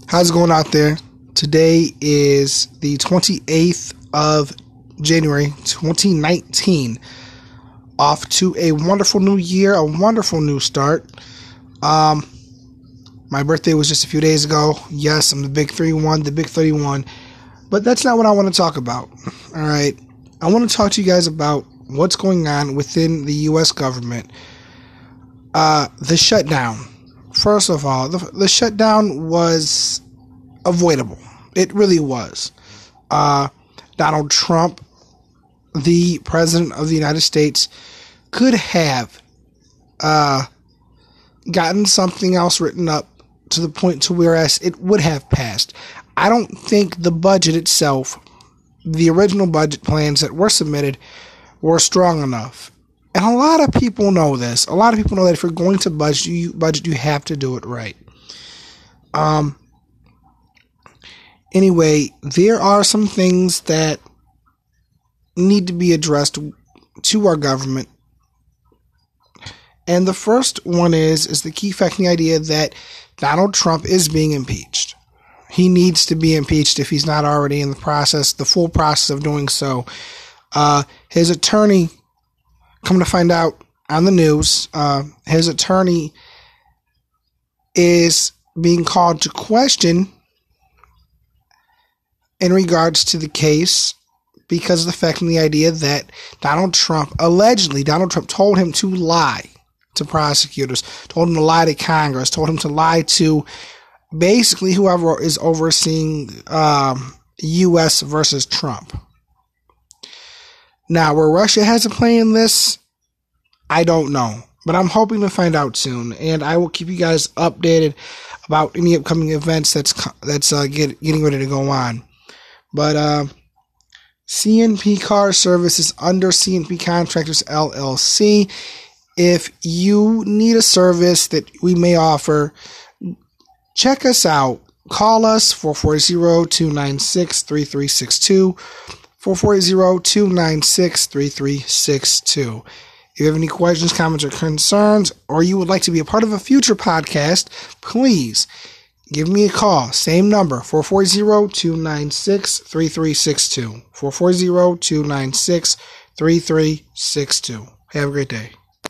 How's it going out there? Today is the 28th of January, 2019. Off to a wonderful new year, a wonderful new start. My birthday was just a few days ago. Yes, I'm the big 31, the big 31. But that's not what I want to talk about. All right. I want to talk to you guys about what's going on within the U.S. government. The shutdown. First of all, the shutdown was avoidable. It really was. Donald Trump, the President of the United States, could have gotten something else written up to the point to whereas it would have passed. I don't think the budget itself, the original budget plans that were submitted, were strong enough. And a lot of people know this. A lot of people know that if you're going to budget, you have to do it right. Anyway, there are some things that need to be addressed to our government. And the first one is the key fact in the idea that Donald Trump is being impeached. He needs to be impeached if he's not already in the full process of doing so. His attorney, come to find out on the news, his attorney is being called to question in regards to the case because of the fact and the idea that Donald Trump told him to lie to prosecutors, told him to lie to Congress, told him to lie to basically whoever is overseeing U.S. versus Trump. Now, where Russia has a play in this, I don't know. But I'm hoping to find out soon. And I will keep you guys updated about any upcoming events that's getting ready to go on. But CNP Car Service is under CNP Contractors, LLC. If you need a service that we may offer, check us out. Call us 440-296-3362. 440-296-3362. If you have any questions, comments, or concerns, or you would like to be a part of a future podcast, please give me a call. Same number, 440-296-3362. 440-296-3362. Have a great day.